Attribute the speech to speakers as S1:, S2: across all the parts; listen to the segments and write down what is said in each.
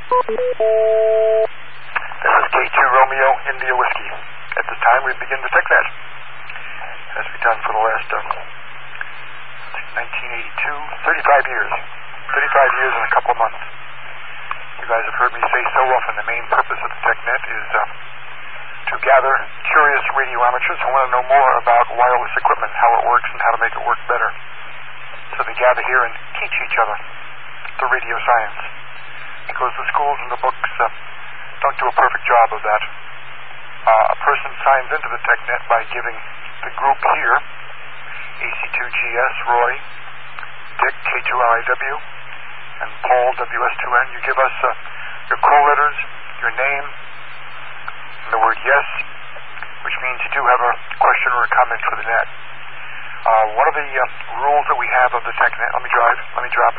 S1: This is K2 Romeo India Whiskey. At this time, we begin the TechNet, as we've done for the last 1982, 35 years. 35 years and a couple of months. You guys have heard me say so often, the main purpose of the TechNet is to gather curious radio amateurs who want to know more about wireless equipment, how it works and how to make it work better. So they gather here and teach each other the radio science, because the schools and the books don't do a perfect job of that. A person signs into the TechNet by giving the group here, AC2GS, Roy, Dick, K2RIW, and Paul, WS2N. You give us your call letters, your name, and the word yes, which means you do have a question or a comment for the net. One of the rules that we have of the TechNet, let me drop.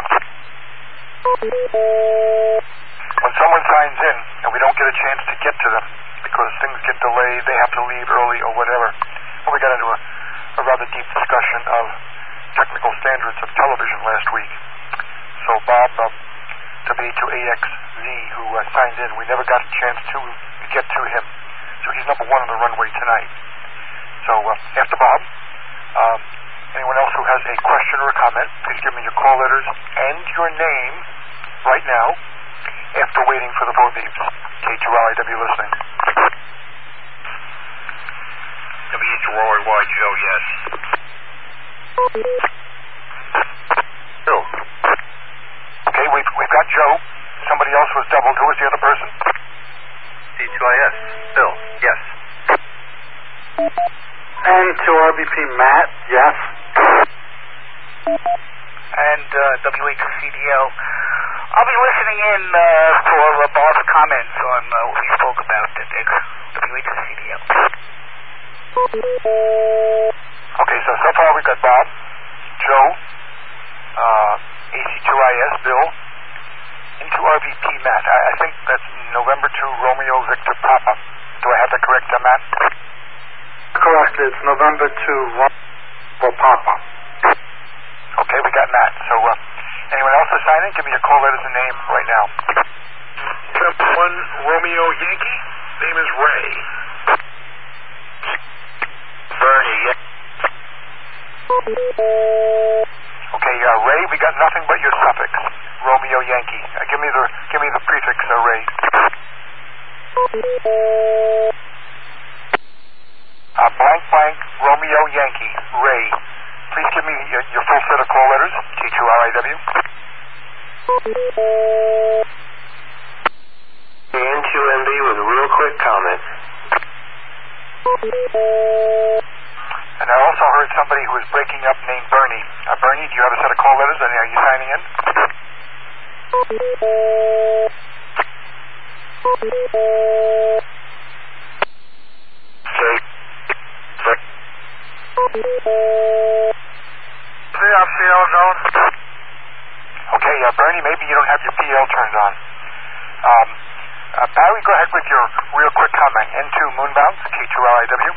S1: When someone signs in and we don't get a chance to get to them because things get delayed, they have to leave early or whatever, well, we got into a rather deep discussion of technical standards of television last week. So Bob, W2AXZ, who signed in, we never got a chance to get to him. So he's number one on the runway tonight. So after Bob, anyone else who has a question or a comment, please give me your call letters and your name right now after waiting for the phone beeps. K2RIW listening.
S2: W2RY, Joe, yes.
S1: Joe. Okay, we've got Joe. Somebody else was doubled. Who was the other person?
S2: C2IS, Bill, yes.
S3: And to RBP, Matt, yes.
S4: And WH2CDL. I'll be listening in for Bob's comments on what we spoke about at WH2CDL.
S1: Okay, so far we've got Bob, Joe, AC2IS, Bill, into RVP, Matt. I think that's November 2, Romeo Victor Papa. Do I have that correct, Matt?
S3: Correct, it's November 2, for Papa.
S1: Okay, we got Matt. So, anyone else to sign in? Give me your call letters and name right now.
S2: 1 Romeo Yankee, name is Ray. Bernie, yes.
S1: Okay, Ray, we got nothing but your suffix, Romeo Yankee. Give me the prefix, Ray. Blank blank Romeo Yankee, Ray. Please give me your full set of call letters, K2RIW.
S2: N2MB with a real quick comment.
S1: And I also heard somebody who was breaking up named Bernie. Bernie, do you have a set of call letters? And are you signing in?
S2: PL zone.
S1: Okay, Bernie, maybe you don't have your PL turned on. Barry, go ahead with your real quick comment. N2 Moonbounce, K2RIW.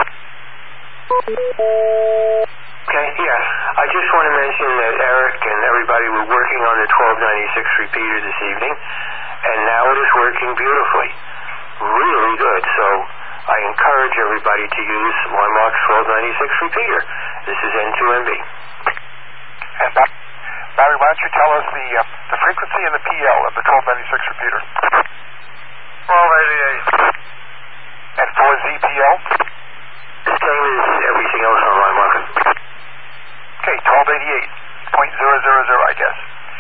S2: Okay, yeah. I just want to mention that Eric and everybody were working on the 1296 repeater this evening, and now it is working beautifully. Really good. So I encourage everybody to use Landmark's 1296 repeater. This is N2MB.
S1: And Barry, why don't you tell us the frequency and the PL of the 1296 repeater?
S2: 1288.
S1: And for ZPL?
S2: The same as everything else on Landmark.
S1: Okay, 1288.000, I guess.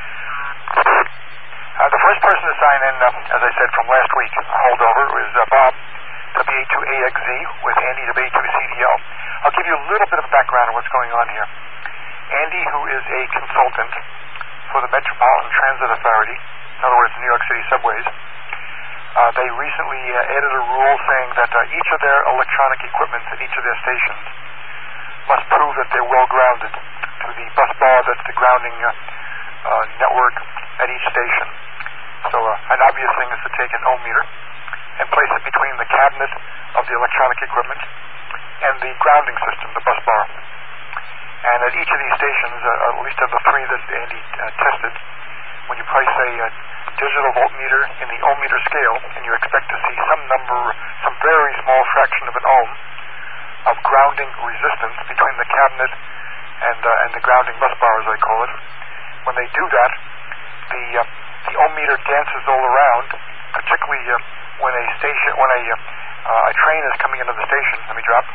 S1: The first person to sign in, as I said, from last week, holdover, was Bob, WA2AXZ, with Andy, WA2CDL. I'll give you a little bit of background on what's going on here. Andy, who is a consultant for the Metropolitan Transit Authority, in other words, New York City subways, they recently added a rule saying that each of their electronic equipment at each of their stations must prove that they're well grounded to the bus bar that's the grounding network at each station. So an obvious thing is to take an ohm meter and place it between the cabinet of the electronic equipment and the grounding system, the bus bar. And at each of these stations, at least of the three that Andy tested, when you place a digital voltmeter in the ohmmeter scale, and you expect to see some very small fraction of an ohm of grounding resistance between the cabinet and the grounding bus bar, as I call it. When they do that, the ohmmeter dances all around, particularly when a train is coming into the station. Let me drop.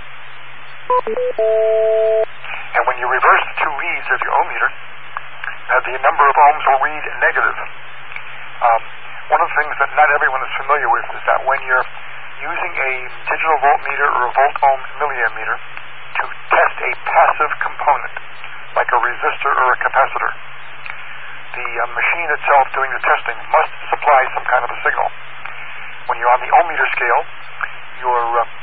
S1: And when you reverse the two reads of your ohmmeter, the number of ohms will read negative. One of the things that not everyone is familiar with is that when you're using a digital voltmeter or a volt-ohm milliammeter to test a passive component, like a resistor or a capacitor, the machine itself doing the testing must supply some kind of a signal. When you're on the ohmmeter scale, your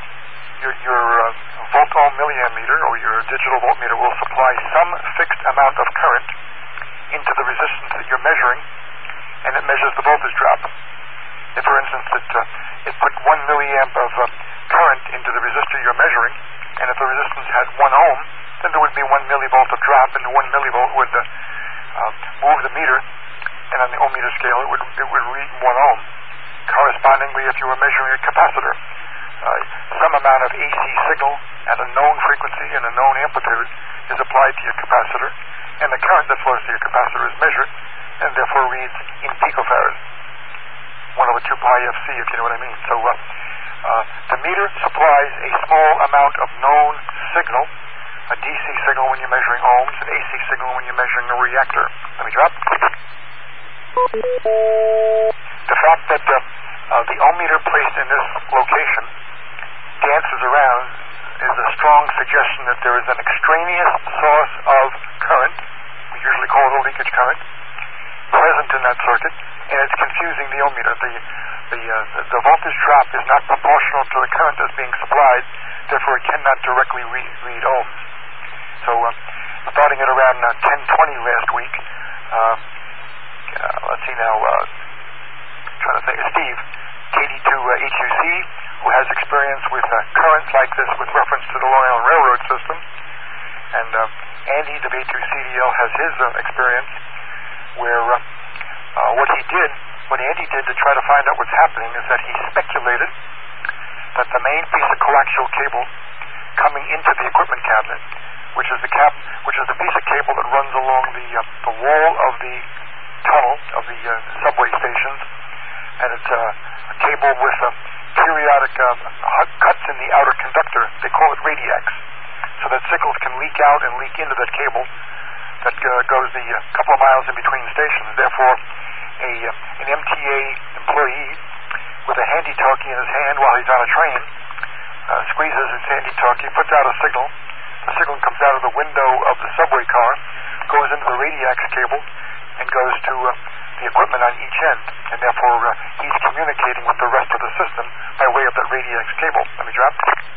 S1: volt-ohm milliammeter or your digital voltmeter will supply some fixed amount of current into the resistance that you're measuring, and it measures the voltage drop. If, for instance, it put 1 milliamp of current into the resistor you're measuring, and if the resistance had 1 ohm, then there would be 1 millivolt of drop, and 1 millivolt would move the meter, and on the ohmmeter scale it would read 1 ohm. Correspondingly, if you were measuring a capacitor, some amount of AC signal at a known frequency and a known amplitude is applied to your capacitor, and the current that flows to your capacitor is measured, and therefore reads in picofarads, 1/2 pi FC, if you know what I mean. So the meter supplies a small amount of known signal, a DC signal when you're measuring ohms, an AC signal when you're measuring a reactor. Let me drop. The fact that the ohmmeter placed in this location dances around is a strong suggestion that there is an extraneous source of current, we usually call it a leakage current, present in that circuit, and it's confusing the ohmmeter. The voltage drop is not proportional to the current that's being supplied, therefore it cannot directly read ohms. So starting at around 10:20 last week, let's see now, trying to think, Steve, KD2HUC, who has experience with currents like this with reference to the Long Island Railroad system, and Andy, the B2CDL, has his experience where what Andy did to try to find out what's happening is that he speculated that the main piece of coaxial cable coming into the equipment cabinet, which is the piece of cable that runs along the wall of the tunnel of the subway stations, and it's a cable with periodic cuts in the outer conductor. They call it radiacs, so that signals can leak out and leak into that cable that goes the couple of miles in between stations. Therefore, an MTA employee with a handy-talkie in his hand while he's on a train squeezes his handy-talkie, puts out a signal. The signal comes out of the window of the subway car, goes into the radiacs cable, and goes to the equipment on each end, and therefore he's communicating with the rest of the system by way of that radiacs cable. Let me drop.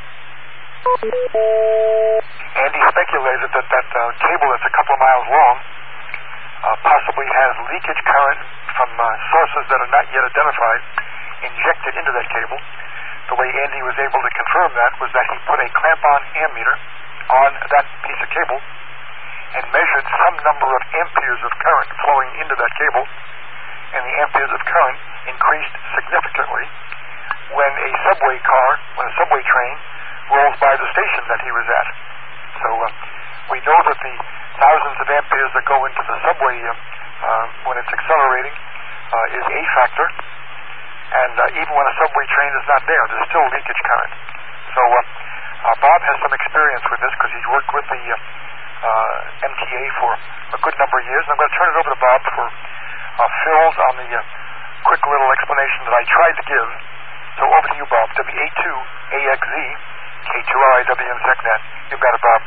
S1: And he speculated that cable that's a couple of miles long possibly has leakage current from sources that are not yet identified injected into that cable. The way Andy was able to confirm that was that he put a clamp-on ammeter on that piece of cable and measured some number of amperes of current flowing into that cable, and the amperes of current increased significantly when a subway train rolls by the station that he was at. So we know that the thousands of amperes that go into the subway when it's accelerating is a factor, and even when a subway train is not there, there's still leakage current. So Bob has some experience with this because he's worked with the MTA for a good number of years. And I'm going to turn it over to Bob for fills on the quick little explanation that I tried to give. So over to you, Bob. WA2AXZ, K2RIWM SecNet. You've got it, Bob.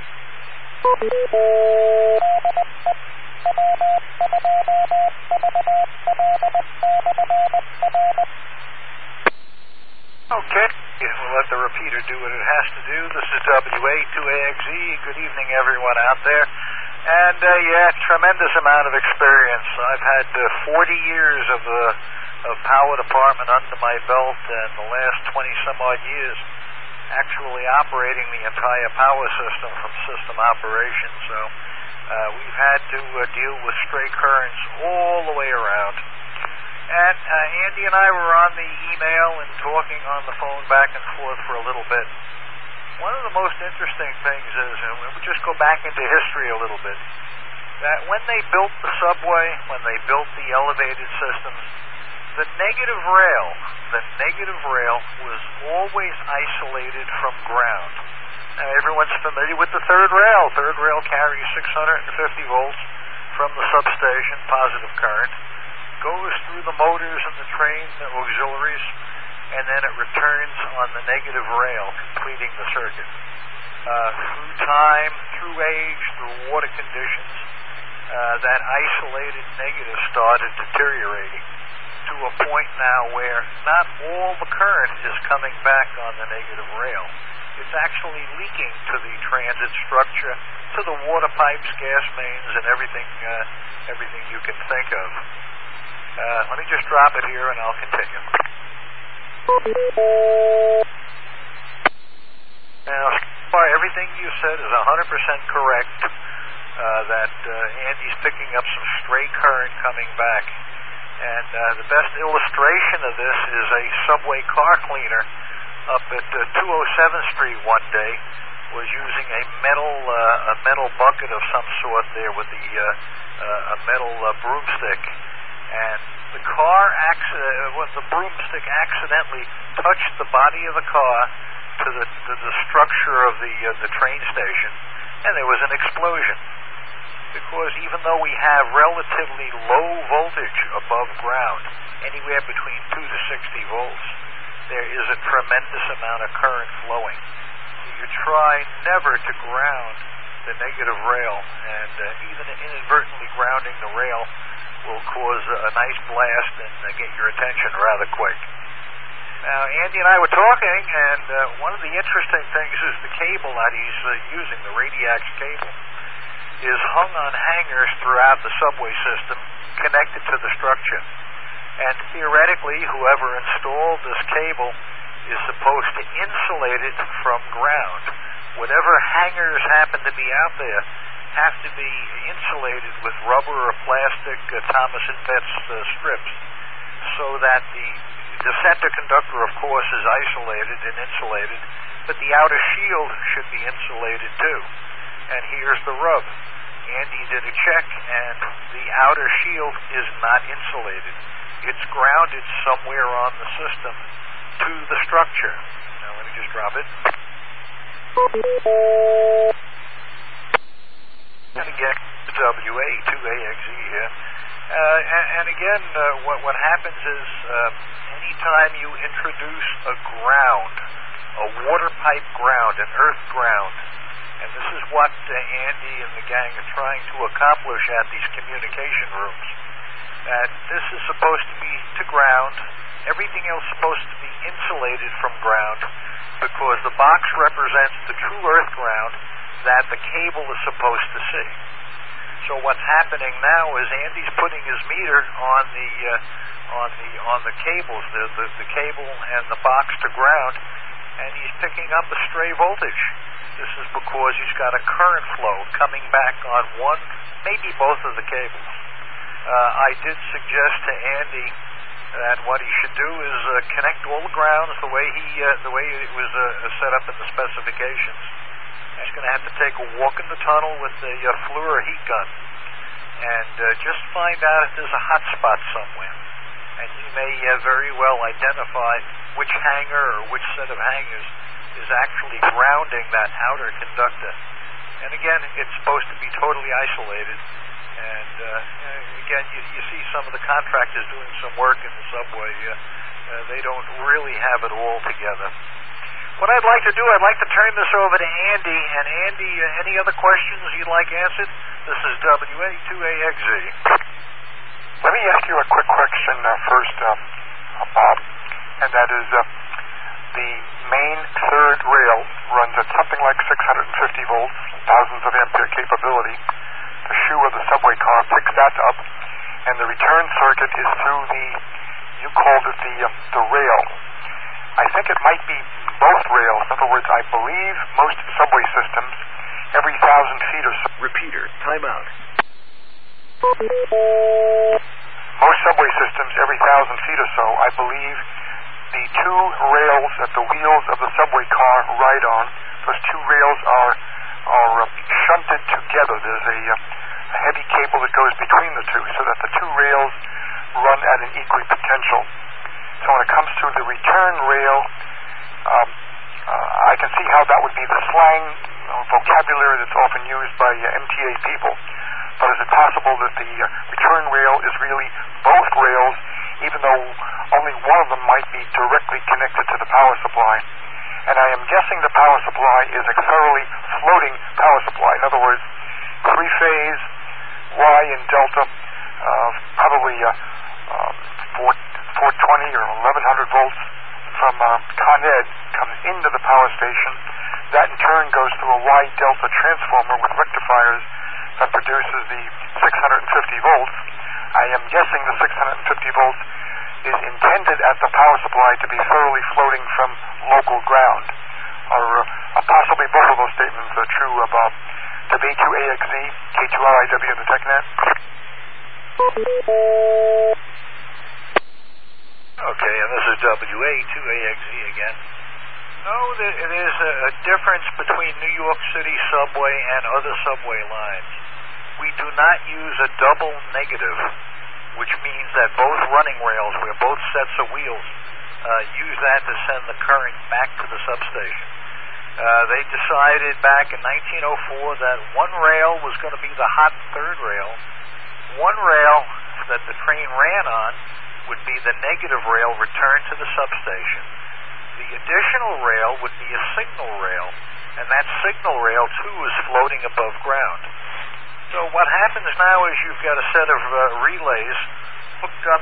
S5: Okay, we'll let the repeater do what it has to do. This is WA2AXZ. Good evening, everyone out there. And, tremendous amount of experience. I've had 40 years of power department under my belt, and the last 20-some-odd years actually operating the entire power system from system operations. So We've had to deal with stray currents all the way around. And Andy and I were on the email and talking on the phone back and forth for a little bit. One of the most interesting things is, and we'll just go back into history a little bit, that when they built the subway, when they built the elevated systems, the negative rail was always isolated from ground. Now, everyone's familiar with the third rail. Third rail carries 650 volts from the substation, positive current, goes through the motors and the train, the auxiliaries, and then it returns on the negative rail, completing the circuit. Through time, through age, through water conditions, that isolated negative started deteriorating to a point now where not all the current is coming back on the negative rail. It's actually leaking to the transit structure, to the water pipes, gas mains, and everything you can think of. Let me just drop it here and I'll continue. Now, everything you said is 100% correct, that Andy's picking up some stray current coming back. And the best illustration of this is a subway car cleaner up at 207th Street one day was using a metal bucket of some sort there with a metal broomstick. And the broomstick accidentally touched the body of the car to the structure of the train station, and there was an explosion. Because even though we have relatively low voltage above ground, anywhere between 2 to 60 volts, there is a tremendous amount of current flowing. So you try never to ground the negative rail, and even inadvertently grounding the rail will cause a nice blast and get your attention rather quick. Now, Andy and I were talking, and one of the interesting things is the cable that he's using, the Radiax cable, is hung on hangers throughout the subway system connected to the structure. And theoretically, whoever installed this cable is supposed to insulate it from ground. Whatever hangers happen to be out there have to be insulated with rubber or plastic Thomas & Betts strips, so that the center conductor, of course, is isolated and insulated, but the outer shield should be insulated too. And here's the rub. Andy did a check, and the outer shield is not insulated. It's grounded somewhere on the system to the structure. Now, let me just drop it. And again, WA2AXE here. And again, what happens is anytime you introduce a ground, a water pipe ground, an earth ground, and this is what Andy and the gang are trying to accomplish at these communication rooms, that this is supposed to be to ground, everything else is supposed to be insulated from ground, because the box represents the true earth ground that the cable is supposed to see. So what's happening now is Andy's putting his meter on the cables, the cable and the box to ground, and he's picking up a stray voltage. This is because he's got a current flow coming back on one, maybe both of the cables. I did suggest to Andy that what he should do is connect all the grounds the way it was set up in the specifications. He's going to have to take a walk in the tunnel with the Fluor heat gun and just find out if there's a hot spot somewhere. And he may very well identify which hanger or which set of hangers is actually grounding that outer conductor. And again, it's supposed to be totally isolated. And again, you see some of the contractors doing some work in the subway. They don't really have it all together. What I'd like to do, I'd like to turn this over to Andy. And Andy, any other questions you'd like answered? This is WA2AXE.
S1: Let me ask you a quick question first, Bob, and that is the main third rail runs at something like 650 volts, thousands of ampere capability. The shoe of the subway car picks that up, and the return circuit is through you called it the rail. I think it might be both rails. In other words, I believe most subway systems every 1,000 feet or so.
S6: Repeater, timeout.
S1: Most subway systems, every 1,000 feet or so, I believe the two rails that the wheels of the subway car ride on, those two rails are shunted together. There's a heavy cable that goes between the two so that the two rails run at an equipotential. So when it comes to the return rail, I can see how that would be the slang vocabulary that's often used by MTA people. But is it possible that the return rail is really both rails, even though only one of them might be directly connected to the power supply? And I am guessing the power supply is a thoroughly floating power supply. In other words, three-phase, Y and delta, probably 420 or 1100 volts from Con Ed comes into the power station. That in turn goes through a Y delta transformer with rectifiers that produces the 650 volts. I am guessing the 650 volts is intended as the power supply to be thoroughly floating from local ground. Or possibly both of those statements are true about W2AXZ, K2RIW in the TechNet.
S5: Okay, and this is WA2AXZ again. No, it is a difference between New York City subway and other subway lines. We do not use a double negative, which means that both running rails, where both sets of wheels, use that to send the current back to the substation. They decided back in 1904 that one rail was going to be the hot third rail. One rail that the train ran on would be the negative rail returned to the substation. The additional rail would be a signal rail, and that signal rail, too, is floating above ground. So what happens now is you've got a set of relays hooked up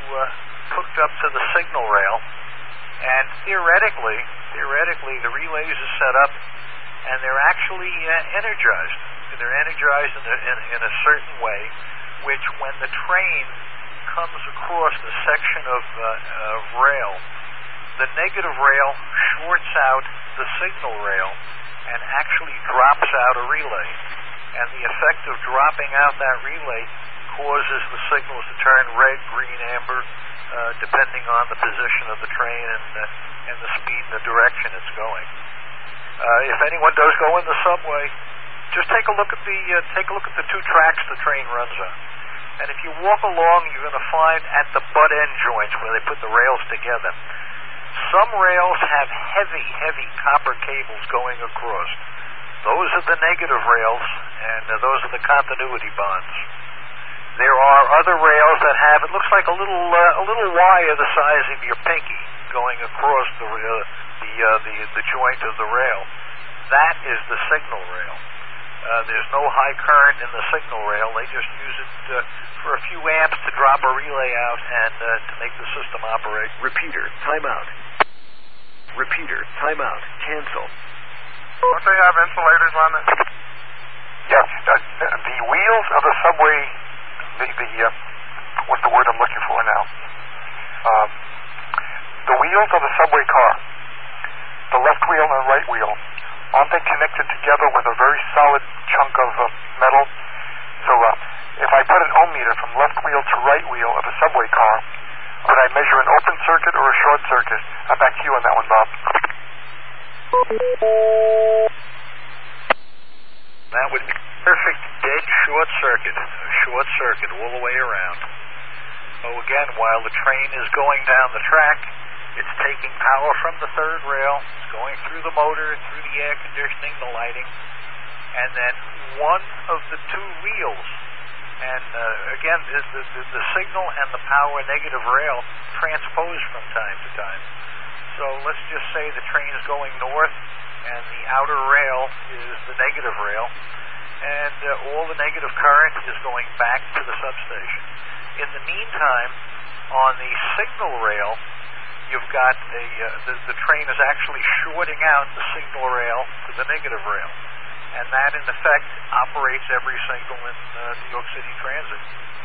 S5: to the signal rail, and theoretically, the relays are set up, and they're actually energized. They're energized in a certain way, which when the train comes across a section of rail, the negative rail shorts out the signal rail and actually drops out a relay. And the effect of dropping out that relay causes the signals to turn red, green, amber, depending on the position of the train and the speed and the direction it's going. If anyone does go in the subway, just take a look at the two tracks the train runs on. And if you walk along, you're going to find at the butt end joints where they put the rails together, some rails have heavy copper cables going across. Those are the negative rails, and those are the continuity bonds. There are other rails that have, it looks like a little wire the size of your pinky going across the joint of the rail. That is the signal rail. There's no high current in the signal rail. They just use it for a few amps to drop a relay out and to make the system operate.
S6: Repeater, timeout. Repeater, timeout. Cancel.
S3: Don't they have insulators on it?
S1: Yes, the wheels of the subway, what's the word I'm looking for now? The wheels of the subway car, the left wheel and right wheel, aren't they connected together with a very solid chunk of metal? So if I put an ohm meter from left wheel to right wheel of a subway car, would I measure an open circuit or a short circuit? Back to you on that one, Bob.
S5: That would be perfect dead short circuit all the way around. So again, while the train is going down the track, it's taking power from the third rail, it's going through the motor, through the air conditioning, the lighting, and then one of the two wheels, and again, the signal and the power negative rail transpose from time to time. So let's just say the train is going north, and the outer rail is the negative rail, and all the negative current is going back to the substation. In the meantime, on the signal rail, you've got the train is actually shorting out the signal rail to the negative rail, and that in effect operates every signal in New York City Transit.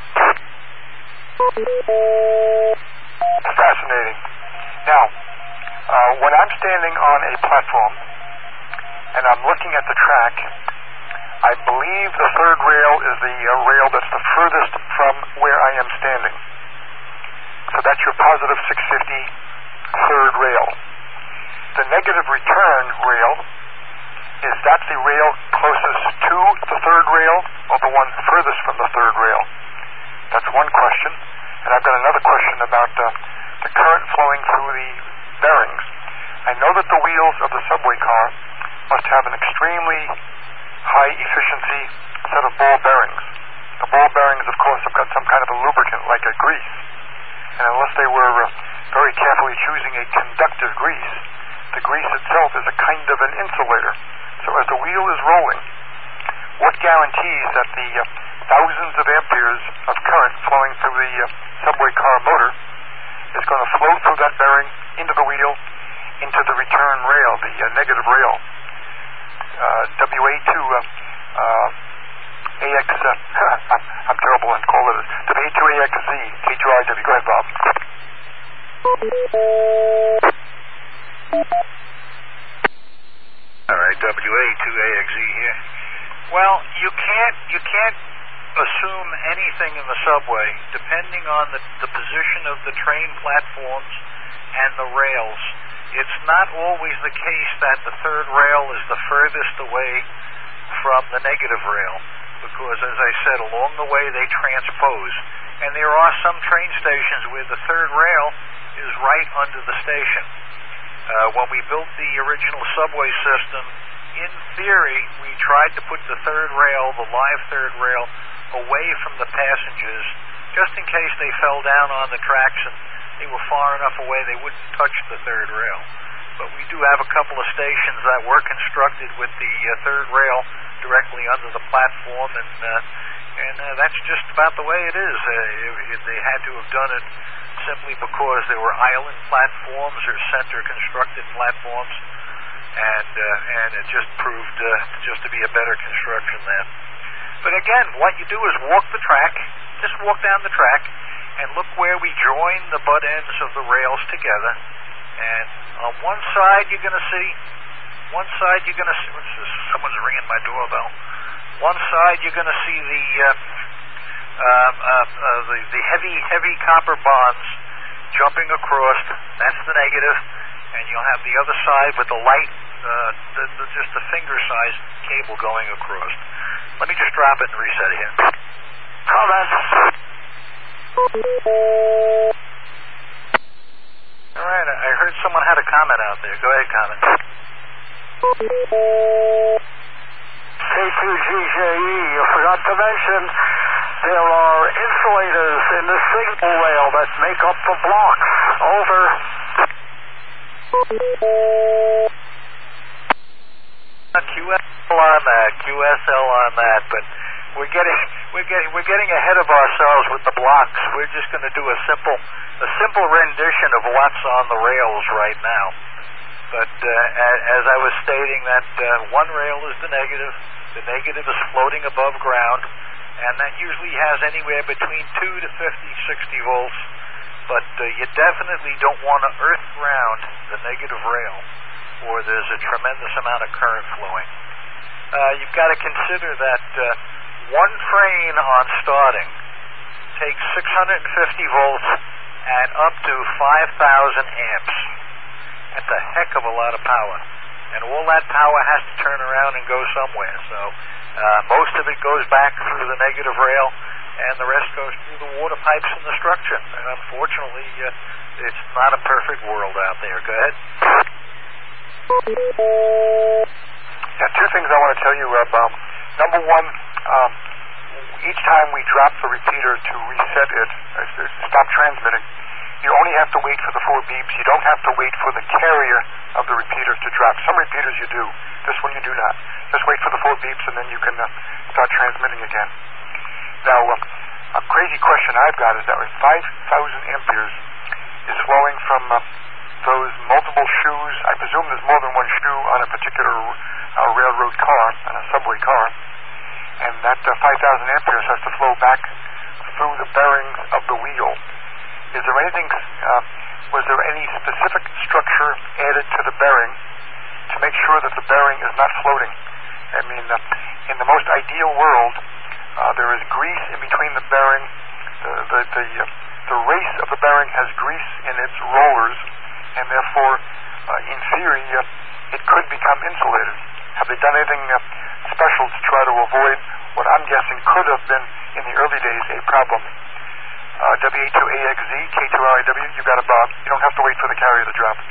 S1: Fascinating. Now, when I'm standing on a platform and I'm looking at the track, I believe the third rail is the rail that's the furthest from where I am standing. So that's your positive 650 third rail. The negative return rail, is that the rail closest to the third rail or the one furthest from the third rail? That's one question. And I've got another question about the current flowing through the bearings. I know that the wheels of the subway car must have an extremely high efficiency set of ball bearings. The ball bearings, of course, have got some kind of a lubricant like a grease. And unless they were very carefully choosing a conductive grease, the grease itself is a kind of an insulator. So as the wheel is rolling, what guarantees that the thousands of amperes of current flowing through the subway car motor is going to flow through that bearing into the wheel, into the return rail, the negative rail? WA2 AX, I'm terrible on call letters. WA2AXZ, K2RW. Go ahead, Bob.
S5: All right, WA2AXZ here. Well, you can't assume anything in the subway depending on the position of the train platforms and the rails. It's not always the case that the third rail is the furthest away from the negative rail, because, as I said, along the way they transpose. And there are some train stations where the third rail is right under the station. When we built the original subway system, in theory, we tried to put the third rail, the live third rail, away from the passengers, just in case they fell down on the tracks and they were far enough away they wouldn't touch the third rail. But we do have a couple of stations that were constructed with the third rail directly under the platform, and that's just about the way it is. They had to have done it simply because there were island platforms or center constructed platforms, and it just proved just to be a better construction then. But again, what you do is walk the track, just walk down the track, and look where we join the butt ends of the rails together. And on one side you're going to see, what's this? Someone's ringing my doorbell. One side you're going to see the heavy copper bonds jumping across. That's the negative. And you'll have the other side with the light, just the finger-sized cable going across. Let me just drop it and reset here. Comments. All right, I heard someone had a comment out there. Go ahead, comment.
S7: K2GJE, you forgot to mention there are insulators in the signal rail that make up the blocks. Over.
S5: QSL on that, but we're getting ahead of ourselves with the blocks. We're just going to do a simple rendition of what's on the rails right now. But as I was stating, that one rail is the negative. The negative is floating above ground, and that usually has anywhere between 2 to 50, 60 volts. But you definitely don't want to earth ground the negative rail, or there's a tremendous amount of current flowing. You've got to consider that one train on starting takes 650 volts and up to 5,000 amps. That's a heck of a lot of power. And all that power has to turn around and go somewhere. So most of it goes back through the negative rail, and the rest goes through the water pipes in the structure. And unfortunately, it's not a perfect world out there. Go ahead.
S1: Yeah, two things I want to tell you, Bob. Number one, each time we drop the repeater to reset it, stop transmitting, you only have to wait for the 4 beeps. You don't have to wait for the carrier of the repeater to drop. Some repeaters you do. This one you do not. Just wait for the 4 beeps and then you can start transmitting again. Now, a crazy question I've got is that with 5,000 amperes is flowing from those multiple shoes. I presume there's more than one shoe on a particular railroad car, on a subway car, and that 5,000 amperes has to flow back through the bearings of the wheel. Is there anything, was there any specific structure added to the bearing to make sure that the bearing is not floating? I mean, in the most ideal world, there is grease in between the bearing. The race of the bearing has grease in its rollers, and therefore, in theory, it could become insulated. Have they done anything special to try to avoid what I'm guessing could have been, in the early days, a problem? WA2AXZ, K2RIW, you got it, Bob. You don't have to wait for the carrier to drop.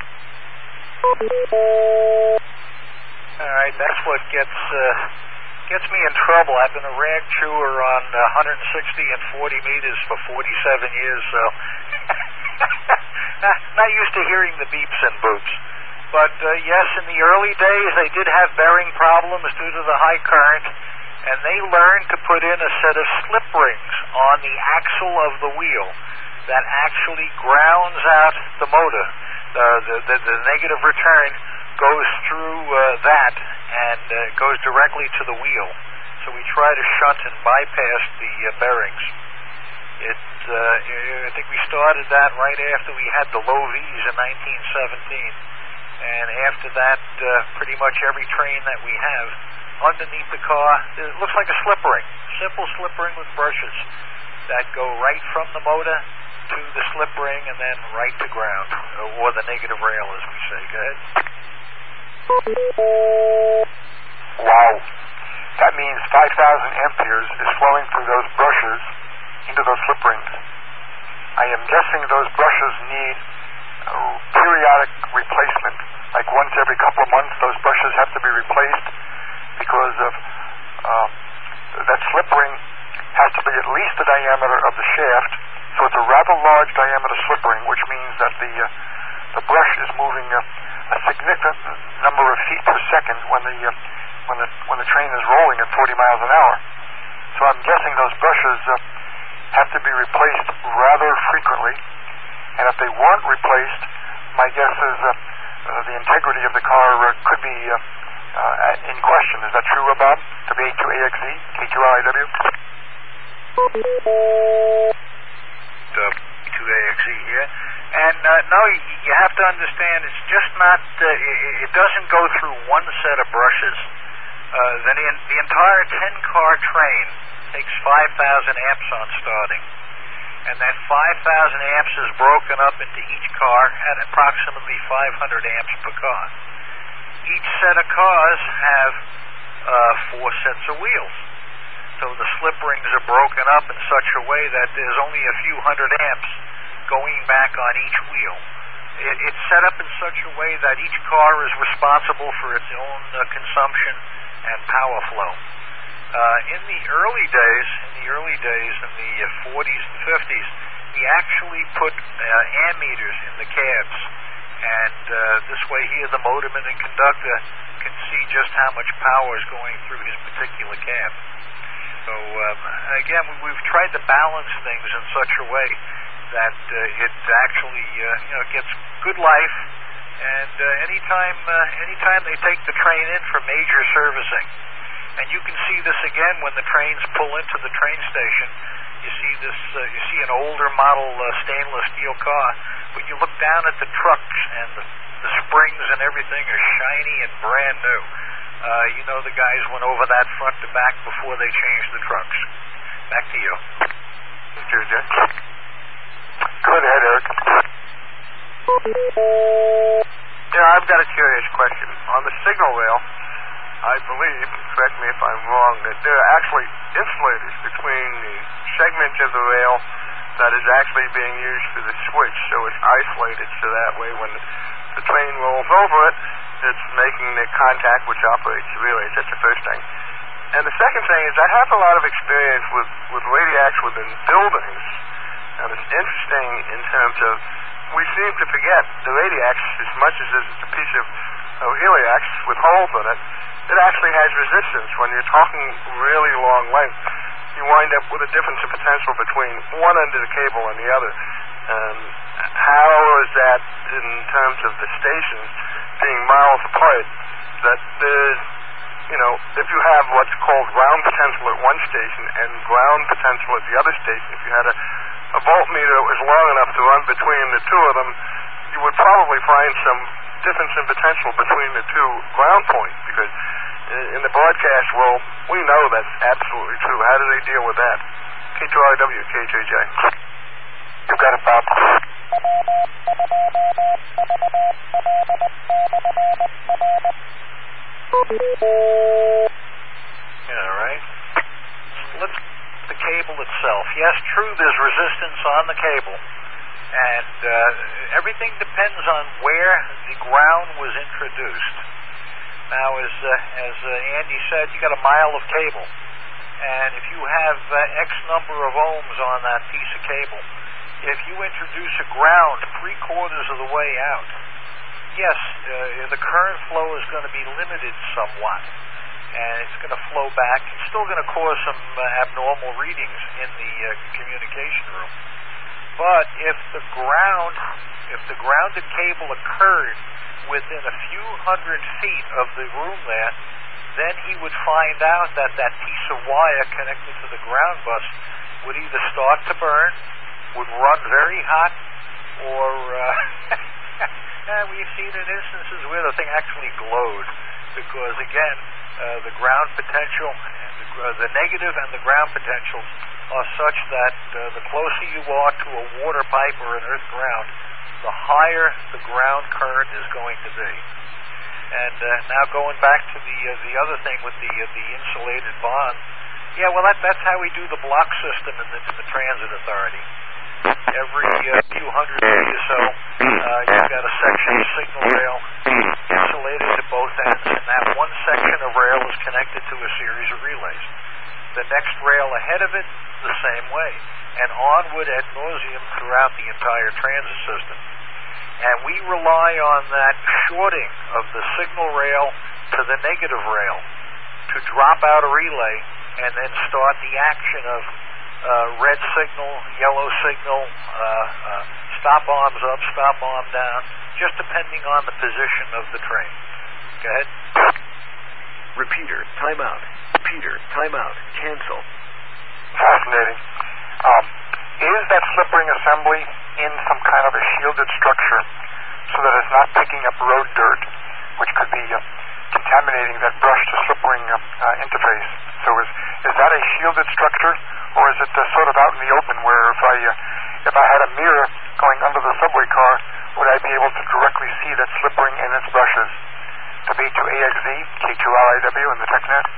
S5: All right, that's what gets me in trouble. I've been a rag chewer on 160 and 40 meters for 47 years, so not used to hearing the beeps and boops. But yes, in the early days, they did have bearing problems due to the high current, and they learned to put in a set of slip rings on the axle of the wheel that actually grounds out the motor. The negative return goes through that and goes directly to the wheel. So we try to shunt and bypass the bearings. I think we started that right after we had the low V's in 1917. And after that, pretty much every train that we have, underneath the car, it looks like a slip ring. Simple slip ring with brushes that go right from the motor to the slip ring and then right to ground, or the negative rail, as we say. Go ahead.
S1: Wow. That means 5,000 amperes is flowing through those brushes into those slip rings. I am guessing those brushes need periodic replacement. Like once every couple of months, those brushes have to be replaced because of that slip ring has to be at least the diameter of the shaft. So it's a rather large diameter slip ring, which means that the brush is moving a significant number of feet per second when the train is rolling at 40 miles an hour. So I'm guessing those brushes have to be replaced rather frequently. And if they weren't replaced, my guess is the integrity of the car could be in question. Is that true, Bob? WA2AXZ, K2RIW?
S5: WA2AXZ here. And no, you have to understand, it's just not, it doesn't go through one set of brushes. The entire 10-car train takes 5,000 amps on starting. And that 5,000 amps is broken up into each car at approximately 500 amps per car. Each set of cars have 4 sets of wheels. So the slip rings are broken up in such a way that there's only a few hundred amps going back on each wheel. It's set up in such a way that each car is responsible for its own consumption and power flow. In the early days, in the 40s and 50s, we actually put ammeters in the cabs, and this way here the motorman and conductor can see just how much power is going through his particular cab. So again, we've tried to balance things in such a way that it actually gets good life, and anytime they take the train in for major servicing. And you can see this again when the trains pull into the train station. You see this. You see an older model stainless steel car, but you look down at the trucks and the springs and everything are shiny and brand new. The guys went over that front to back before they changed the trucks. Back to you.
S1: Cheers, Jack. Go ahead, Eric.
S3: Yeah, I've got a curious question. On the signal rail, I believe, correct me if I'm wrong, that there are actually insulators between the segment of the rail that is actually being used for the switch, so it's isolated, so that way when the train rolls over it, it's making the contact which operates the relays. That's the first thing. And the second thing is I have a lot of experience with radiacs within buildings, and it's interesting in terms of we seem to forget the radiacs as much as it's a piece of iliacs with holes in it. It actually has resistance. When you're talking really long length, you wind up with a difference in potential between one end of the cable and the other. How is that in terms of the stations being miles apart? That there's, if you have what's called ground potential at one station and ground potential at the other station, if you had a voltmeter that was long enough to run between the two of them, you would probably find some difference in potential between the two ground points, because in the broadcast world, we know that's absolutely true. How do they deal with that? K2RW, KJJ.
S1: You got it, Bob.
S5: All right. Let's the cable itself. Yes, true, there's resistance on the cable, and everything depends on where the ground was introduced. Now, as Andy said, you got a mile of cable, and if you have X number of ohms on that piece of cable, if you introduce a ground 3/4 of the way out, yes, the current flow is going to be limited somewhat, and it's going to flow back. It's still going to cause some abnormal readings in the communication room. But if the grounded cable occurred within a few hundred feet of the room there, then he would find out that that piece of wire connected to the ground bus would either start to burn, would run very hot, or we've seen in instances where the thing actually glowed, because again, the ground potential, the negative and the ground potentials are such that the closer you are to a water pipe or an earth ground, the higher the ground current is going to be. And now going back to the other thing with the insulated bond, yeah, well that's how we do the block system in the transit authority. Every few hundred feet or so, you've got a section of signal rail insulated to both ends, and that one section of rail is connected to a series of relays. The next rail ahead of it, the same way, and onward ad nauseum throughout the entire transit system. And we rely on that shorting of the signal rail to the negative rail to drop out a relay and then start the action of red signal, yellow signal, stop arms up, stop arm down, just depending on the position of the train. Go ahead.
S6: Repeater, timeout. Repeater, timeout. Cancel.
S1: Fascinating. Is that slip ring assembly in some kind of a shielded structure so that it's not picking up road dirt, which could be contaminating that brush to slip ring interface? So is that a shielded structure, or is it sort of out in the open where if I had a mirror going under the subway car, would I be able to directly see that slip ring and its brushes? W2AXZ, K2RIW, and the TechNet.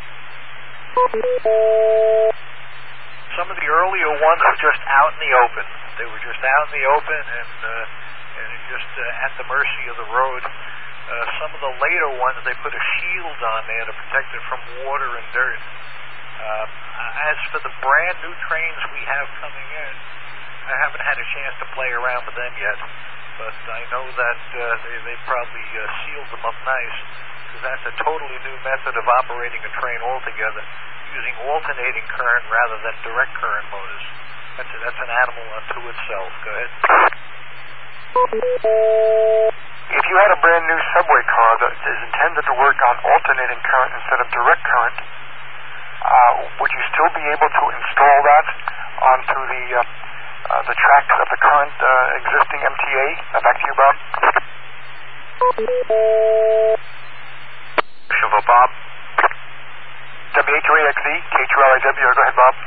S5: Some of the earlier ones were just out in the open. They were just out in the open and just at the mercy of the road. Some of the later ones, they put a shield on there to protect it from water and dirt. As for the brand new trains we have coming in, I haven't had a chance to play around with them yet, but I know that they probably sealed them up nice, because that's a totally new method of operating a train altogether, using alternating current rather than direct current motors. That's an animal unto itself. Go ahead.
S1: If you had a brand new subway car that is intended to work on alternating current instead of direct current, would you still be able to install that onto the tracks of the current existing MTA? Back to you, Bob.
S2: For Bob.
S1: W2AXZ, K2RIW. Go ahead, Bob.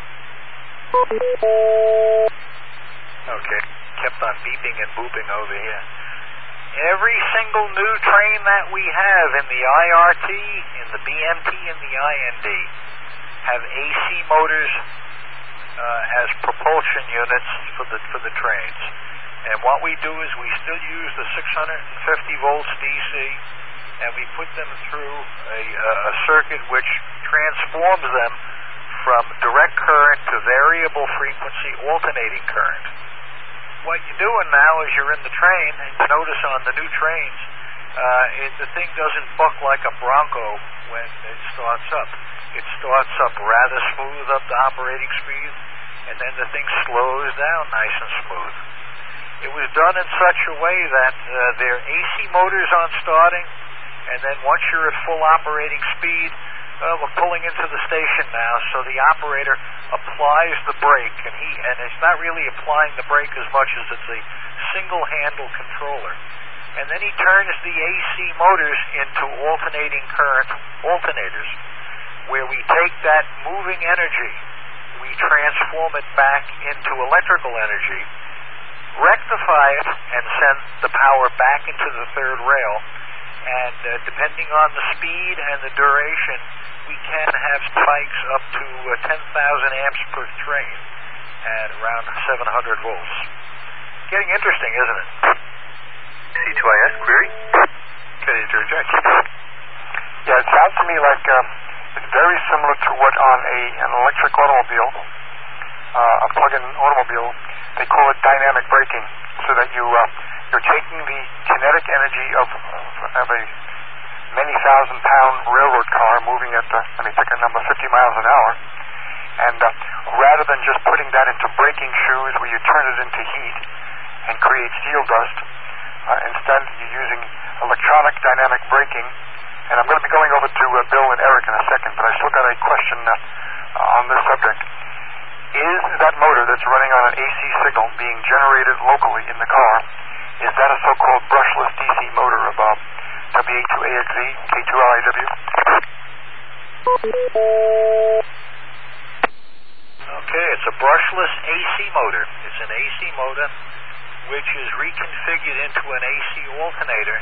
S5: Okay. Kept on beeping and booping over here. Every single new train that we have in the IRT, in the BMT, and the IND have AC motors as propulsion units for the trains. And what we do is we still use the 650 volts DC, and we put them through a circuit which transforms them from direct current to variable frequency alternating current. What you're doing now is you're in the train, and you notice on the new trains, the thing doesn't buck like a Bronco when it starts up. It starts up rather smooth up to operating speed, and then the thing slows down nice and smooth. It was done in such a way that there are AC motors on starting, and then once you're at full operating speed, we're pulling into the station now, so the operator applies the brake, and it's not really applying the brake as much as it's a single handle controller. and then he turns the AC motors into alternating current alternators, where we take that moving energy, we transform it back into electrical energy, rectify it, and send the power back into the third rail. And depending on the speed and the duration, we can have spikes up to 10,000 amps per train at around 700 volts. Getting interesting, isn't it?
S2: C2IS query? Can I interject?
S1: Yeah, it sounds to me like it's very similar to what on an electric automobile, a plug-in automobile, they call it dynamic braking, so that you're taking the kinetic energy of a many thousand-pound railroad car moving at, let me pick a number, 50 miles an hour, and rather than just putting that into braking shoes where you turn it into heat and create steel dust, instead you're using electronic dynamic braking. And I'm going to be going over to Bill and Eric in a second, but I still got a question on this subject. Is that motor that's running on an AC signal being generated locally in the car, is that a so-called brushless DC motor of WA2AXE, K2LIW?
S5: Okay, it's a brushless AC motor. It's an AC motor which is reconfigured into an AC alternator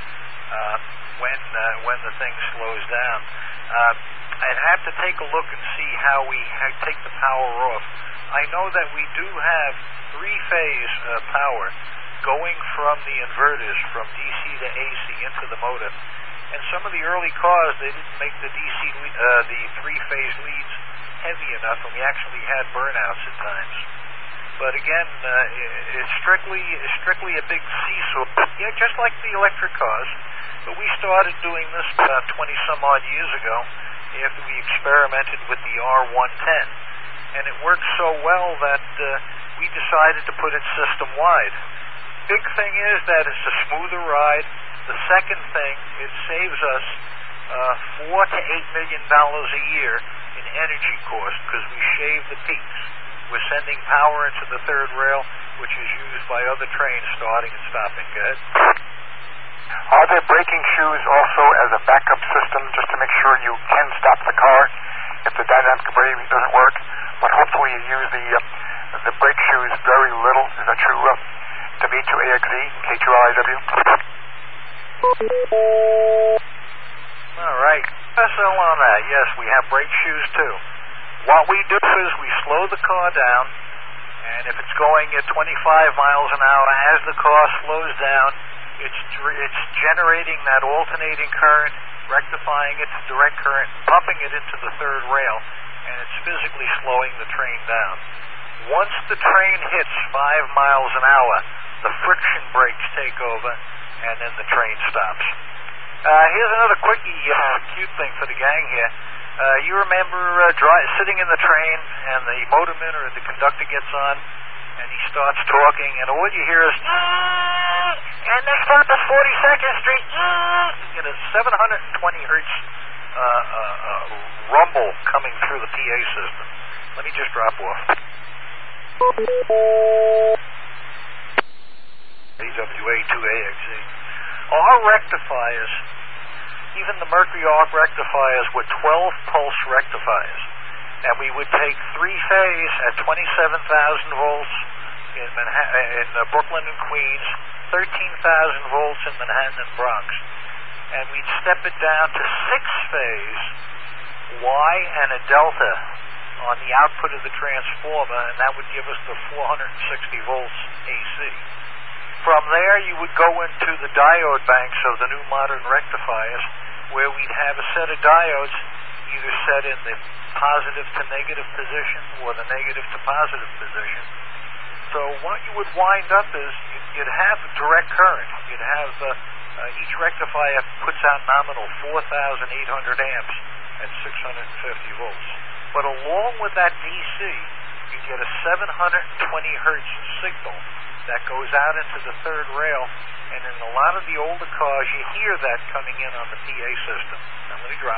S5: when the thing slows down. I'd have to take a look and see how we take the power off. I know that we do have three-phase power going from the inverters from DC to AC into the motor. And some of the early cars, they didn't make the the three-phase leads heavy enough, and we actually had burnouts at times. But again, it's strictly a big seesaw. Yeah, just like the electric cars. But we started doing this about 20-some-odd years ago after we experimented with the R110. And it worked so well that we decided to put it system-wide. Big thing is that it's a smoother ride. The second thing, it saves us $4 to $8 million a year in energy cost because we shave the peaks. We're sending power into the third rail, which is used by other trains starting and stopping. Go ahead.
S1: Are there braking shoes also as a backup system just to make sure you can stop the car if the dynamic braking doesn't work? But hopefully you use the brake shoes very little. Is that true? W2AXE, K2LIW?
S5: All right. SL on that. Yes, we have brake shoes too. What we do is we slow the car down, and if it's going at 25 miles an hour, as the car slows down, it's generating that alternating current, rectifying it to direct current, pumping it into the third rail, and it's physically slowing the train down. Once the train hits 5 miles an hour, the friction brakes take over, and then the train stops. Here's another quickie, cute thing for the gang here. You remember sitting in the train, and the motorman or the conductor gets on, and he starts talking, and all you hear is, and next stop is 42nd Street, you get a 720 hertz rumble coming through the PA system. Let me just drop off. WA2AXE. Our rectifiers, even the Mercury Arc rectifiers, were 12-pulse rectifiers. And we would take three-phase at 27,000 volts in Brooklyn and Queens, 13,000 volts in Manhattan and Bronx. And we'd step it down to six-phase Y and a delta on the output of the transformer, and that would give us the 460 volts AC. From there, you would go into the diode banks of the new modern rectifiers, where we'd have a set of diodes either set in the positive to negative position or the negative to positive position. So what you would wind up is you'd have direct current. You'd have each rectifier puts out nominal 4,800 amps at 650 volts. But along with that DC, you get a 720 hertz signal that goes out into the third rail, and in a lot of the older cars, you hear that coming in on the PA system. Now let me drop.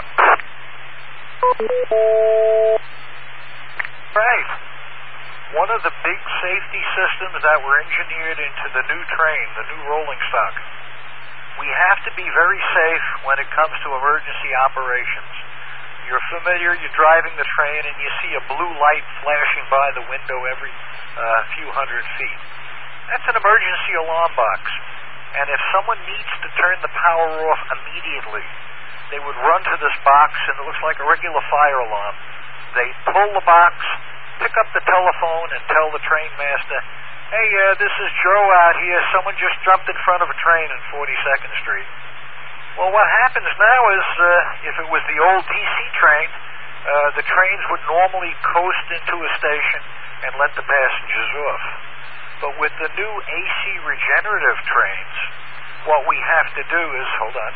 S5: Right. One of the big safety systems that were engineered into the new train, the new rolling stock, we have to be very safe when it comes to emergency operations. You're familiar, you're driving the train and you see a blue light flashing by the window every few hundred feet. That's an emergency alarm box. And if someone needs to turn the power off immediately, they would run to this box, and it looks like a regular fire alarm. They pull the box, pick up the telephone, and tell the train master, hey, this is Joe out here. Someone just jumped in front of a train in 42nd Street. Well, what happens now is, if it was the old DC train, the trains would normally coast into a station and let the passengers off. But with the new AC regenerative trains, what we have to do is, hold on.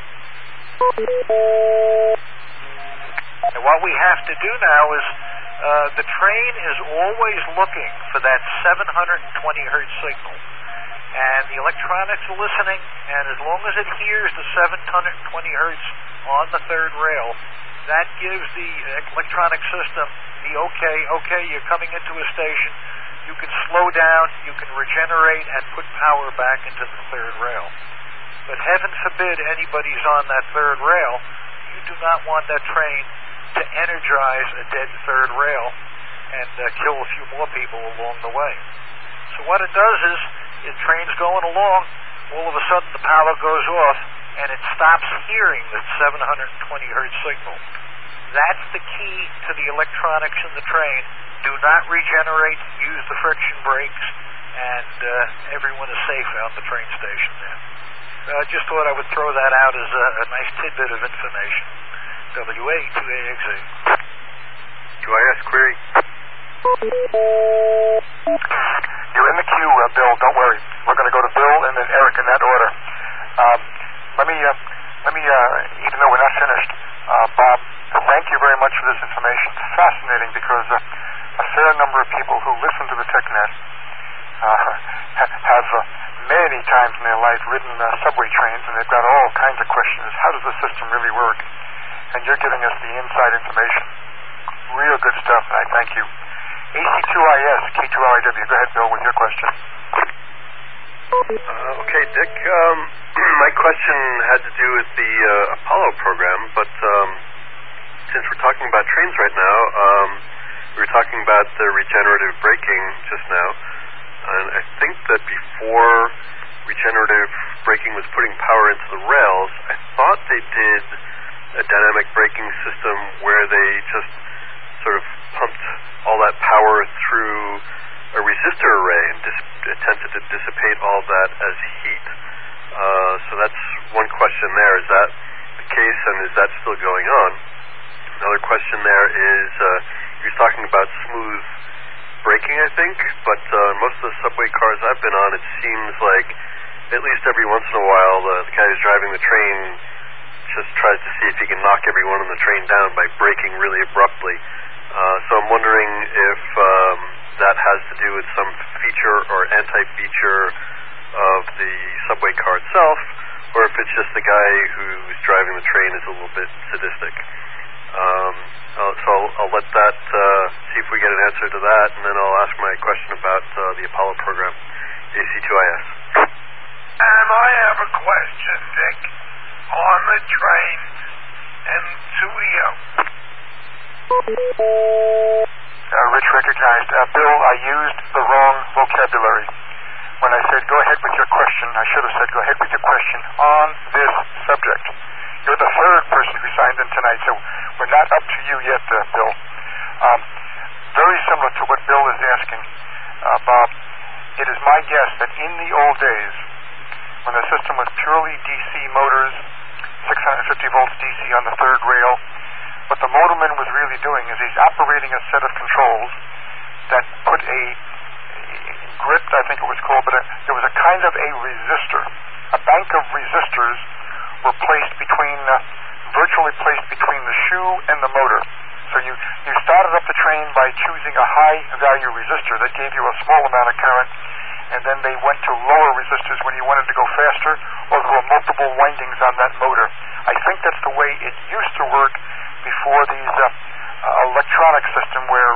S5: And what we have to do now is, the train is always looking for that 720 hertz signal. And the electronics are listening, and as long as it hears the 720 hertz on the third rail, that gives the electronic system the okay, you're coming into a station, you can slow down, you can regenerate, and put power back into the third rail. But heaven forbid anybody's on that third rail. You do not want that train to energize a dead third rail and kill a few more people along the way. So what it does is, the train's going along, all of a sudden the power goes off, and it stops hearing that 720 hertz signal. That's the key to the electronics in the train. Do not regenerate, use the friction brakes, and everyone is safe out the train station there. I just thought I would throw that out as a nice tidbit of information. WA2AXZ.
S3: QIS query.
S1: You're in the queue, Bill. Don't worry. We're going to go to Bill and then Eric in that order. Let me, even though we're not finished, Bob, thank you very much for this information. It's fascinating because a fair number of people who listen to the TechNet have many times in their life ridden subway trains, and they've got all kinds of questions. How does the system really work? And you're giving us the inside information. Real good stuff, and I thank you. AC2IS, K2LIW. Go ahead, Bill, with your question.
S8: Okay, Dick. My question had to do with the Apollo program, but since we're talking about trains right now, we were talking about the regenerative braking just now, and I think that before regenerative braking was putting power into the rails, I thought they did a dynamic braking system where they just sort of pumped all that power through a resistor array and attempted to dissipate all that as heat. So that's one question there. Is that the case, and is that still going on? Another question there is, he was talking about smooth braking, I think, but most of the subway cars I've been on, it seems like at least every once in a while the guy who's driving the train just tries to see if he can knock everyone on the train down by braking really abruptly. So I'm wondering if that has to do with some feature or anti-feature of the subway car itself, or if it's just the guy who's driving the train is a little bit sadistic. So I'll let that, see if we get an answer to that, and then I'll ask my question about the Apollo program, AC2IS.
S3: I have a question, Dick, on the trains and TUIO.
S1: Rich recognized. Bill, I used the wrong vocabulary. When I said go ahead with your question, I should have said go ahead with your question on this subject. You're the third person who signed in tonight, so we're not up to you yet, Bill. Very similar to what Bill is asking, Bob. It is my guess that in the old days, when the system was purely DC motors, 650 volts DC on the third rail, what the motorman was really doing is he's operating a set of controls that put a grit, I think it was called, but there was a kind of a resistor. A bank of resistors were placed between, virtually placed between the shoe and the motor. So you started up the train by choosing a high value resistor that gave you a small amount of current, and then they went to lower resistors when you wanted to go faster, or there were multiple windings on that motor. I think that's the way it used to work before these electronic system where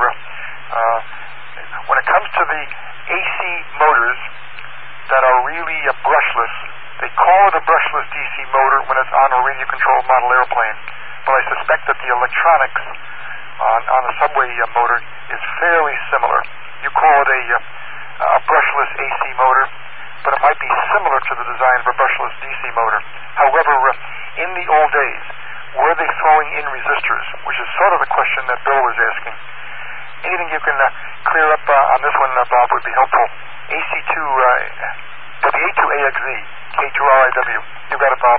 S1: when it comes to the AC motors that are really brushless, They call it a brushless DC motor when it's on a radio-controlled model airplane, but I suspect that the electronics on the subway motor is fairly similar. You call it a brushless AC motor, but it might be similar to the design of a brushless DC motor. However, in the old days, were they throwing in resistors, which is sort of the question that Bill was asking. Anything you can clear up on this one, Bob, would be helpful. AC2, WA2AXZ, K2RIW. You got it, Bob.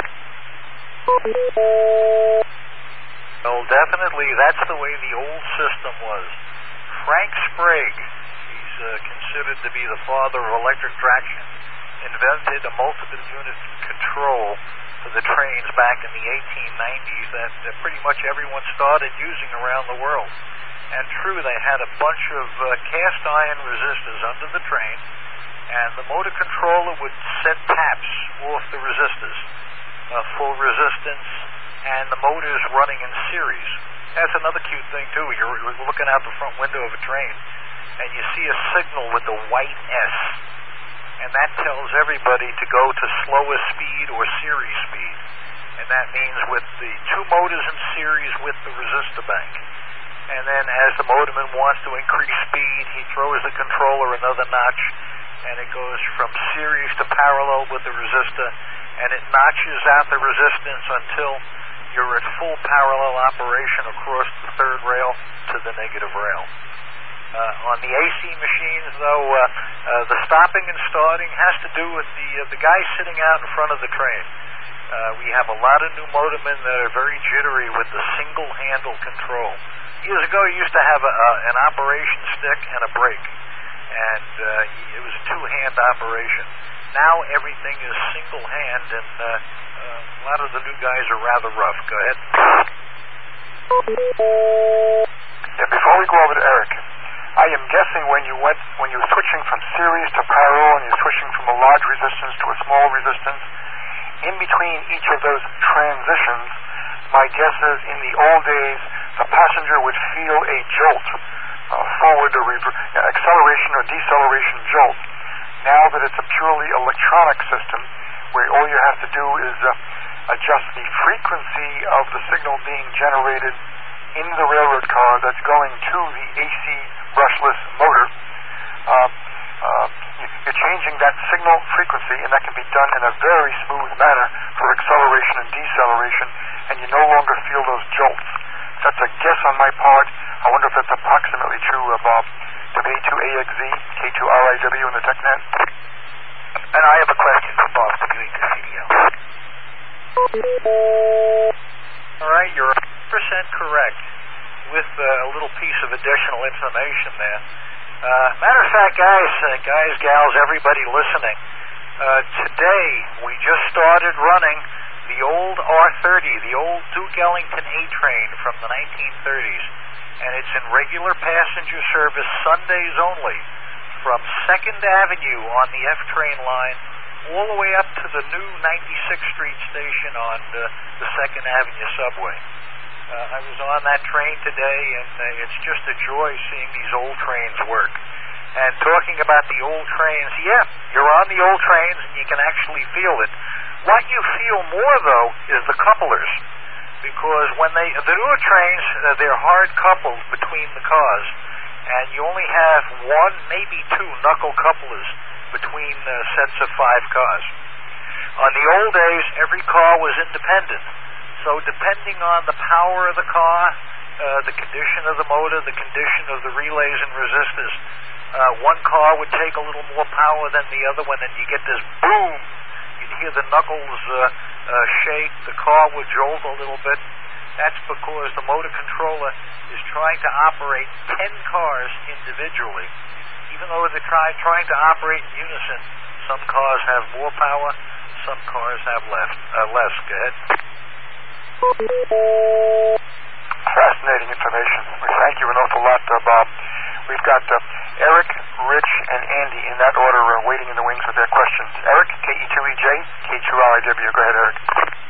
S5: Well, definitely, that's the way the old system was. Frank Sprague, he's considered to be the father of electric traction, invented a multiple unit control for the trains back in the 1890s that pretty much everyone started using around the world. And true, they had a bunch of cast iron resistors under the train, and the motor controller would set taps off the resistors, full resistance, and the motors running in series. That's another cute thing, too. You're looking out the front window of a train, and you see a signal with the white S, and that tells everybody to go to slowest speed or series speed. And that means with the two motors in series with the resistor bank. And then as the motorman wants to increase speed, he throws the controller another notch, and it goes from series to parallel with the resistor, and it notches out the resistance until you're at full parallel operation across the third rail to the negative rail. On the AC machines, though, the stopping and starting has to do with the guy sitting out in front of the train. We have a lot of new motormen that are very jittery with the single handle control. Years ago, you used to have an operation stick and a brake, and it was a two-hand operation. Now everything is single hand, and a lot of the new guys are rather rough. Go ahead.
S1: Yeah, before we go over to Eric, I am guessing when you're switching from series to parallel and you're switching from a large resistance to a small resistance, in between each of those transitions, my guess is in the old days, the passenger would feel a jolt, forward or acceleration or deceleration jolt. Now that it's a purely electronic system, where all you have to do is adjust the frequency of the signal being generated in the railroad car that's going to the AC brushless motor, you're changing that signal frequency, and that can be done in a very smooth manner for acceleration and deceleration, and you no longer feel those jolts. That's a guess on my part. I wonder if that's approximately true, Bob. WA2AXZ, K2RIW in the TechNet.
S4: And I have a question for Bob, WA2CDL.
S5: All right, you're 100% correct with a little piece of additional information there. Matter of fact, guys, gals, everybody listening, today we just started running the old R30, the old Duke Ellington A-Train from the 1930s, and it's in regular passenger service Sundays only from 2nd Avenue on the F-Train line all the way up to the new 96th Street station on the 2nd Avenue subway. I was on that train today, and it's just a joy seeing these old trains work. And talking about the old trains, yeah, you're on the old trains and you can actually feel it. What you feel more, though, is the couplers. Because when the newer trains, they're hard coupled between the cars, and you only have one, maybe two knuckle couplers between sets of 5 cars. On the old days, every car was independent. So depending on the power of the car, the condition of the motor, the condition of the relays and resistors, one car would take a little more power than the other one, and you get this boom. You'd hear the knuckles shake, the car would jolt a little bit. That's because the motor controller is trying to operate 10 cars individually. Even though they're trying to operate in unison, some cars have more power, some cars have less. Go ahead.
S1: Fascinating information. We thank you an awful lot, Bob. We've got Eric, Rich, and Andy in that order waiting in the wings with their questions. Eric, KE2EJ, K2RIW. Go ahead, Eric.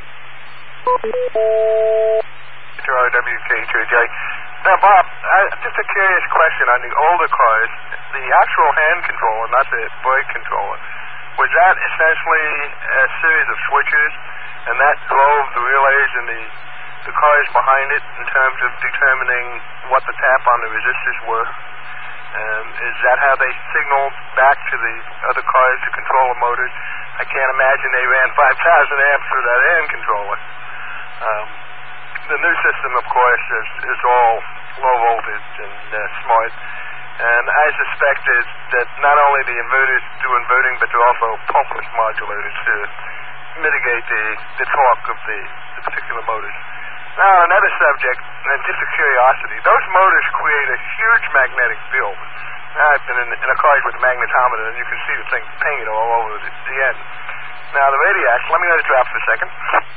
S3: K2RIW, K2EJ. Now, Bob, just a curious question on the older cars. The actual hand controller, not the brake controller, was that essentially a series of switches, and that drove the relays and the cars behind it in terms of determining what the tap on the resistors were? Is that how they signaled back to the other cars to control the motors? I can't imagine they ran 5,000 amps through that AM controller. The new system, of course, is all low voltage and smart. And I suspect that not only the inverters do inverting, but they're also pulseless modulators to mitigate the torque of the particular motors. Now, another subject, and just a curiosity, those motors create a huge magnetic field. Now, I've been in a car with a magnetometer, and you can see the thing painted all over the end. Now, the radiax, let me let it drop for a second.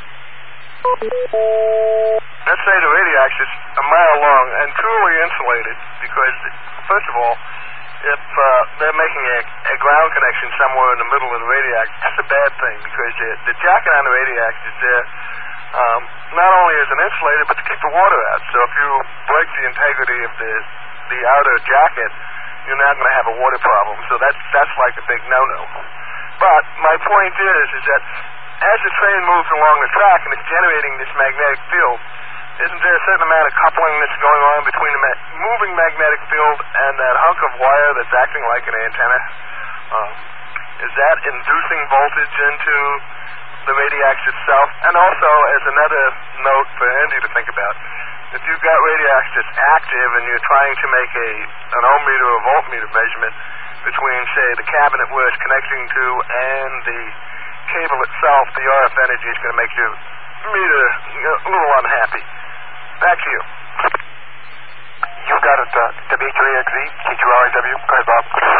S3: Let's say the radiax is a mile long and truly insulated, because, first of all, if they're making a ground connection somewhere in the middle of the radiax, that's a bad thing, because the jacket on the radiax is there not only as an insulator, but to keep the water out. So if you break the integrity of the outer jacket, you're not going to have a water problem. So that's like a big no-no. But my point is that as the train moves along the track and it's generating this magnetic field, isn't there a certain amount of coupling that's going on between the moving magnetic field and that hunk of wire that's acting like an antenna? Is that inducing voltage into the radiax itself? And also, as another note for Andy to think about, if you've got radiax that's active and you're trying to make an ohmmeter or voltmeter measurement between, say, the cabinet where it's connecting to and the cable itself, the RF energy is going to make your meter a little unhappy. Back to you.
S1: You got it, W2AXE, K2RIW. Go ahead, Bob.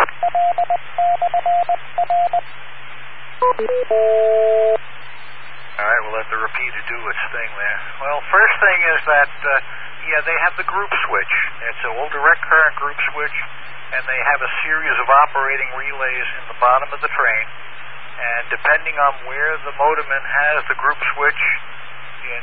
S5: All right, we'll let the repeater do its thing there. Well, first thing is that, they have the group switch. It's an old direct current group switch, and they have a series of operating relays in the bottom of the train. And depending on where the motorman has the group switch in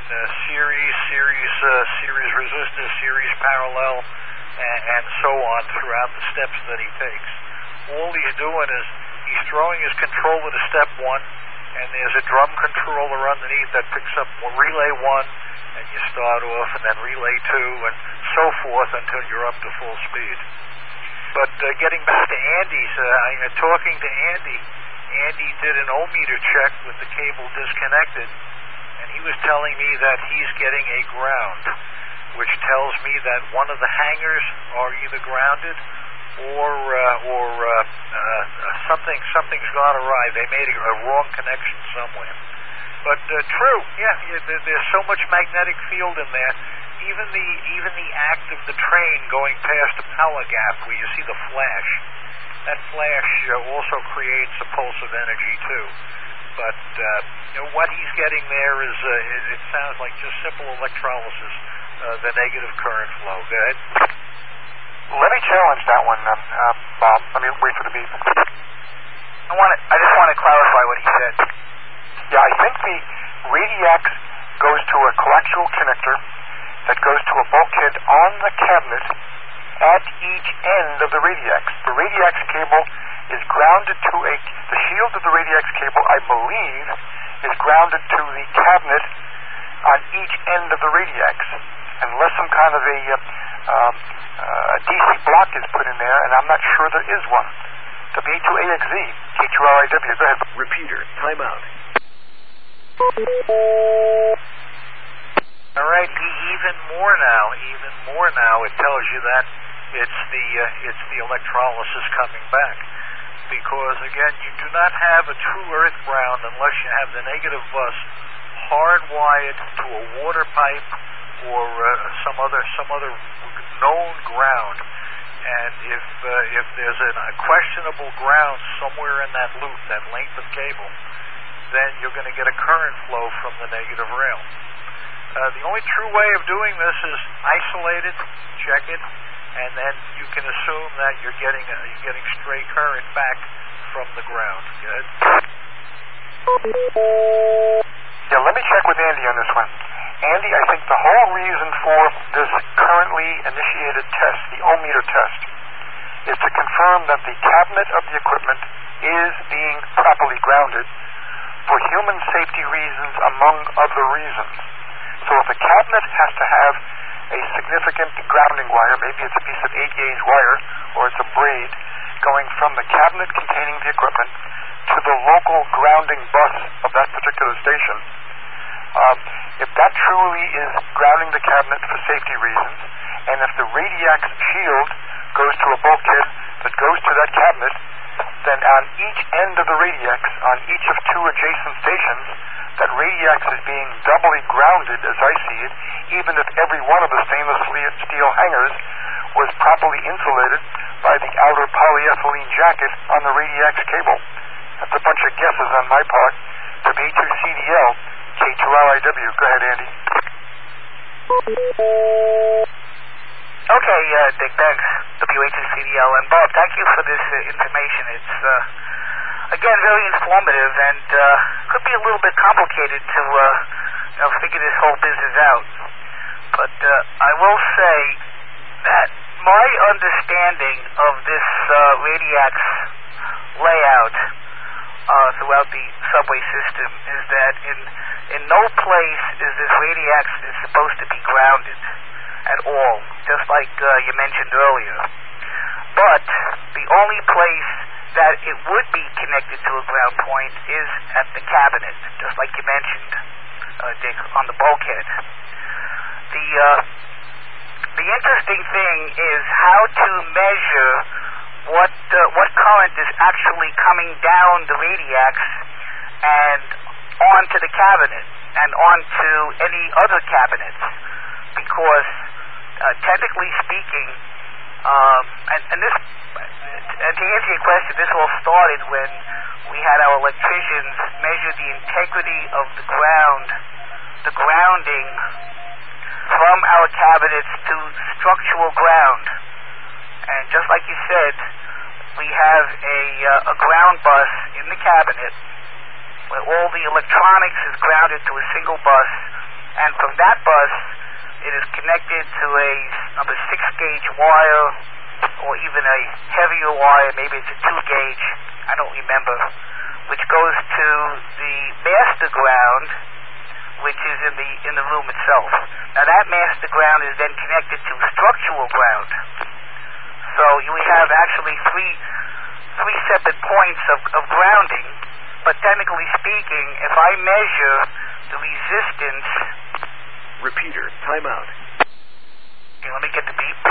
S5: series resistor, series parallel, and so on throughout the steps that he takes, all he's doing is he's throwing his controller to step 1, and there's a drum controller underneath that picks up relay 1, and you start off, and then relay 2, and so forth until you're up to full speed. But getting back to Andy's, talking to Andy did an ohmmeter check with the cable disconnected, and he was telling me that he's getting a ground, which tells me that one of the hangers are either grounded or something's gone awry. They made a wrong connection somewhere. But true, there's so much magnetic field in there. Even the act of the train going past a power gap where you see the flash, that flash also creates a pulse of energy too. But what he's getting there is it sounds like just simple electrolysis, the negative current flow. Go ahead.
S1: Let me challenge that one, Bob. Let me wait for the beep.
S4: I just want to clarify what he said.
S1: Yeah, I think the radiax goes to a coaxial connector that goes to a bulkhead on the cabinet at each end of the radiax. The radiax cable is grounded to the shield of the radiax cable, I believe, is grounded to the cabinet on each end of the radiax, unless some kind of a DC block is put in there, and I'm not sure there is one. W2AXE, K2RIW, go ahead.
S6: Repeater, timeout.
S5: All right, even more now, it tells you that it's the electrolysis coming back. Because, again, you do not have a true earth ground unless you have the negative bus hardwired to a water pipe or some other known ground. And if there's a questionable ground somewhere in that loop, that length of cable, then you're going to get a current flow from the negative rail. The only true way of doing this is isolate it, check it, and then you can assume that you're getting stray current back from the ground. Good.
S1: Yeah, let me check with Andy on this one. Andy, I think the whole reason for this currently initiated test, the ohmmeter test, is to confirm that the cabinet of the equipment is being properly grounded for human safety reasons, among other reasons. So if a cabinet has to have a significant grounding wire, maybe it's a piece of 8-gauge wire or it's a braid, going from the cabinet containing the equipment to the local grounding bus of that particular station, if that truly is grounding the cabinet for safety reasons, and if the Radiax shield goes to a bulkhead that goes to that cabinet, then on each end of the Radiax, on each of two adjacent stations, that Radiax is being doubly grounded, as I see it, even if every one of the stainless steel hangers was properly insulated by the outer polyethylene jacket on the Radiax cable. That's a bunch of guesses on my part. From A2CDL, K2LIW. Go ahead, Andy.
S4: Okay, Dick, thanks. WH2CDL. And Bob, thank you for this information. It's, again, very informative and could be a little bit complicated to figure this whole business out. But I will say that my understanding of this Radiax layout throughout the subway system is that in no place is this Radiax is supposed to be grounded at all, just like you mentioned earlier. But the only place that it would be connected to a ground point is at the cabinet, just like you mentioned, Dick, on the bulkhead. The interesting thing is how to measure what current is actually coming down the Radiax and onto the cabinet and onto any other cabinets, because technically speaking, and to answer your question, this all started when we had our electricians measure the integrity of the grounding from our cabinets to structural ground. And just like you said, we have a ground bus in the cabinet where all the electronics is grounded to a single bus, and from that bus it is connected to a number 6-gauge wire, or even a heavier wire, maybe it's a 2-gauge, I don't remember, which goes to the master ground, which is in the room itself. Now that master ground is then connected to structural ground. So you have actually three separate points of grounding, but technically speaking, if I measure the resistance...
S6: Repeater, timeout.
S4: Okay, let me get the beep.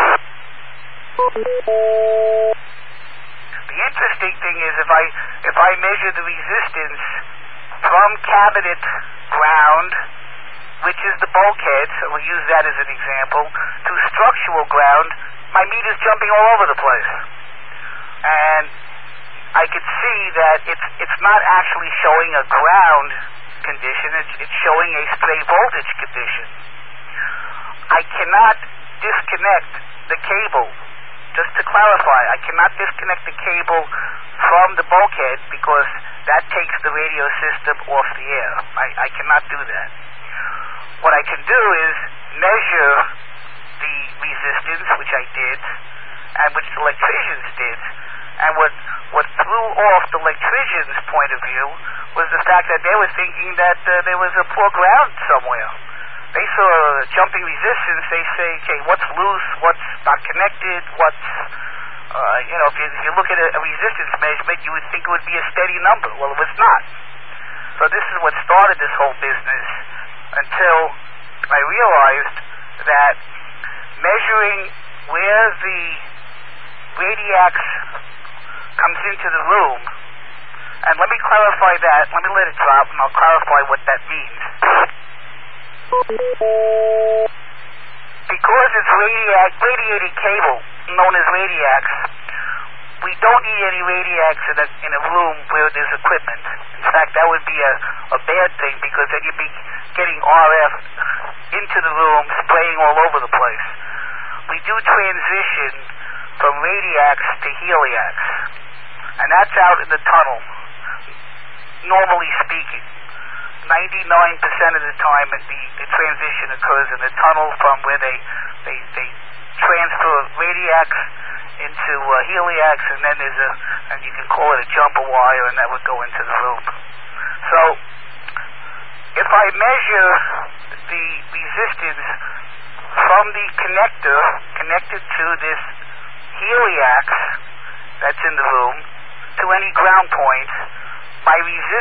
S4: The interesting thing is if I measure the resistance from cabinet ground, which is the bulkhead, so we'll use that as an example, to structural ground, my meter's jumping all over the place. And I could see that it's not actually showing a ground condition, it's showing a stray voltage condition. I cannot disconnect the cable. Just to clarify, I cannot disconnect the cable from the bulkhead because that takes the radio system off the air. I cannot do that. What I can do is measure the resistance, which I did, and which the electricians did, and what threw off the electricians' point of view was the fact that they were thinking that there was a poor ground somewhere. They saw jumping resistance, they say, okay, what's loose, what's not connected, what's, if you look at a resistance measurement, you would think it would be a steady number. Well, it was not. So this is what started this whole business until I realized that measuring where the Radiax comes into the room, and let me clarify that, let me let it drop, and I'll clarify what that means. Because it's radiated cable, known as Radiax, we don't need any Radiax in a room where there's equipment. In fact, that would be a bad thing, because then you'd be getting RF into the room, spraying all over the place. We do transition from Radiax to Heliax, and that's out in the tunnel, normally speaking. 99% of the time the transition occurs in the tunnel from where they transfer Radiax into heliacs, and then and you can call it a jumper wire, and that would go into the loop. So if I measure the resistance from the connector connected to this heliax that's in the room to any ground point, my resistance